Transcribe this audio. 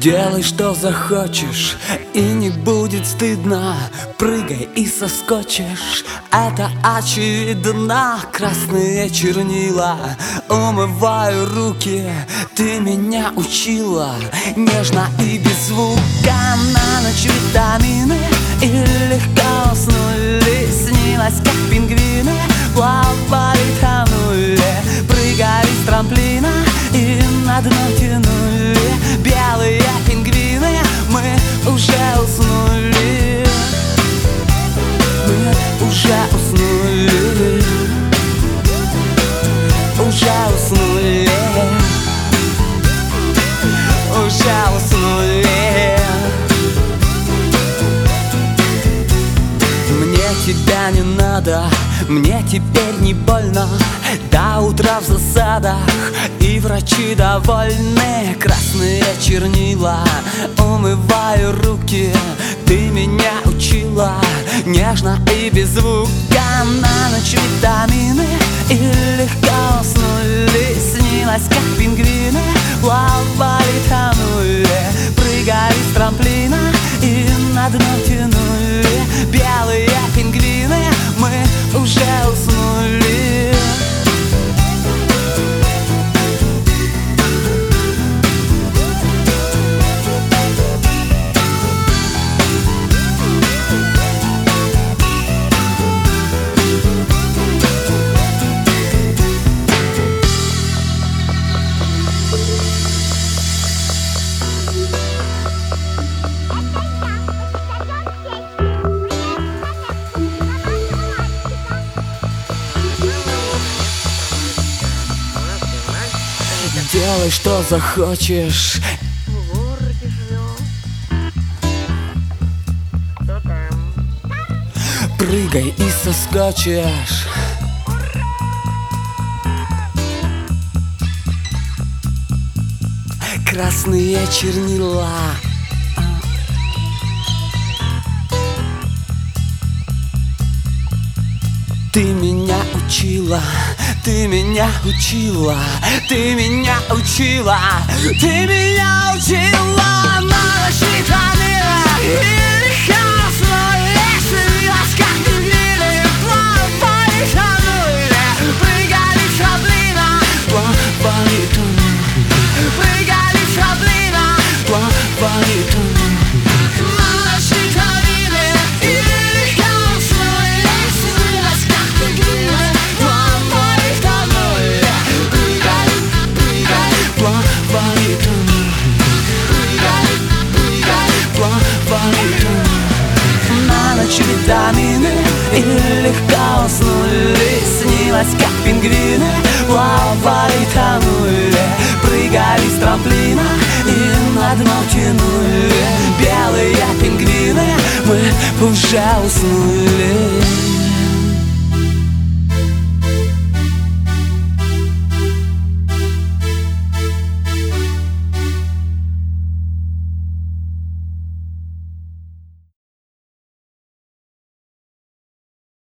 Делай, что захочешь, и не будет стыдно. Прыгай и соскочишь, это очевидно. Красные чернила, умываю руки. Ты меня учила нежно и без звука. На ночь витамины и легко уснули. Снилось, как пингвины плавали, тонули. Прыгали с трамплина и на дно тянули. Белые пингвины, мы уже уснули. Мы уже уснули. Уже уснули. Уже уснули. Мне тебя не надо, мне теперь не больно. До утра в засадах, и врачи довольны. Красные чернила, умываю руки. Ты меня учила нежно и без звука. На ночь витамины и легко уснули. Снилось, как пингвины плавали, тонули. Прыгали с трамплина и на дно тянули. Белые пингвины, мы уже уснули. Делай, что захочешь. В городе живем. Кто там? Прыгай и соскочишь. Красные чернила. Ты меня учила, ты меня учила, ты меня учила, ты меня учила. На ночь витамины и легко уснули. Снилось, как пингвины плавали, тонули. Прыгали с трамплина, плавали, тонули. Прыгали с трамплина, плавали, тонули. Витамины и легко уснули. Снилось, как пингвины плавали, тонули. Прыгали с трамплина и на дно тянули. Белые пингвины, мы уже уснули.